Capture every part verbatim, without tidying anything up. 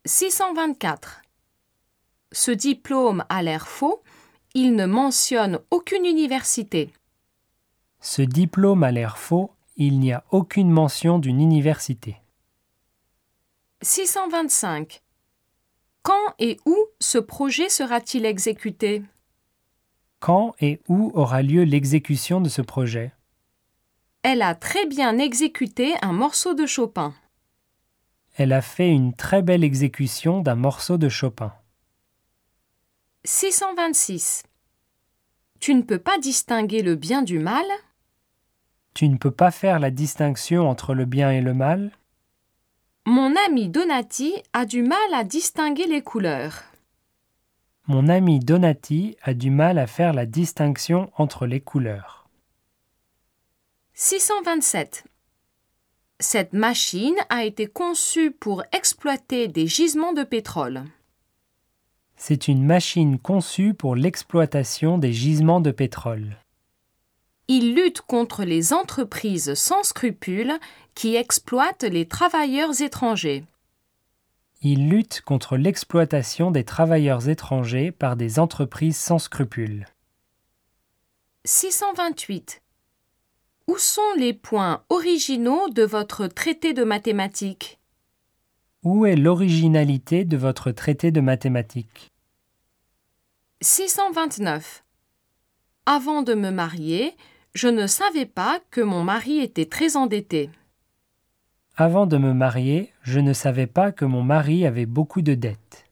six cent vingt-quatre. Ce diplôme a l'air faux, il ne mentionne aucune université. Ce diplôme a l'air faux, il n'y a aucune mention d'une université. six cent vingt-cinq. Quand et où ce projet sera-t-il exécuté? Quand et où aura lieu l'exécution de ce projet? Elle a très bien exécuté un morceau de Chopin. Elle a fait une très belle exécution d'un morceau de Chopin. six cent vingt-six. Tu ne peux pas distinguer le bien du mal? Tu ne peux pas faire la distinction entre le bien et le mal? Mon ami Donati a du mal à distinguer les couleurs. Mon ami Donati a du mal à faire la distinction entre les couleurs. six cent vingt-sept. Cette machine a été conçue pour exploiter des gisements de pétrole. C'est une machine conçue pour l'exploitation des gisements de pétrole. Il lutte contre les entreprises sans scrupules qui exploitent les travailleurs étrangers. Il lutte contre l'exploitation des travailleurs étrangers par des entreprises sans scrupules. six cent vingt-huit. Où sont les points originaux de votre traité de mathématiques? Où est l'originalité de votre traité de mathématiques? six cent vingt-neuf. Avant de me marier, je ne savais pas que mon mari était très endetté. Avant de me marier, je ne savais pas que mon mari avait beaucoup de dettes.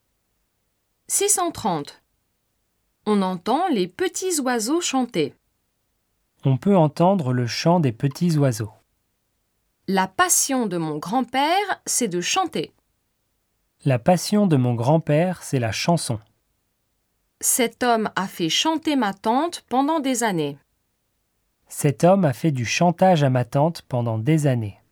six cent trente. On entend les petits oiseaux chanter. On peut entendre le chant des petits oiseaux. La passion de mon grand-père, c'est de chanter. La passion de mon grand-père, c'est la chanson. Cet homme a fait chanter ma tante pendant des années. Cet homme a fait du chantage à ma tante pendant des années.